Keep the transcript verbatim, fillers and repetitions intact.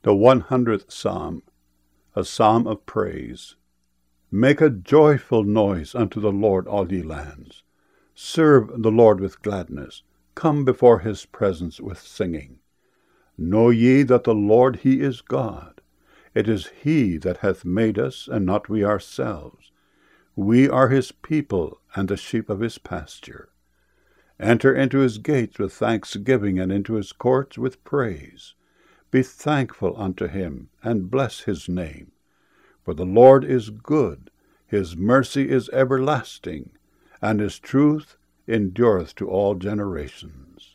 The one hundredth Psalm, a psalm of praise. Make a joyful noise unto the Lord, all ye lands. Serve the Lord with gladness. Come before his presence with singing. Know ye that the Lord, he is God. It is he that hath made us, and not we ourselves. We are his people, and the sheep of his pasture. Enter into his gates with thanksgiving, and into his courts with praise. Be thankful unto him, and bless his name. For the Lord is good, his mercy is everlasting, and his truth endureth to all generations.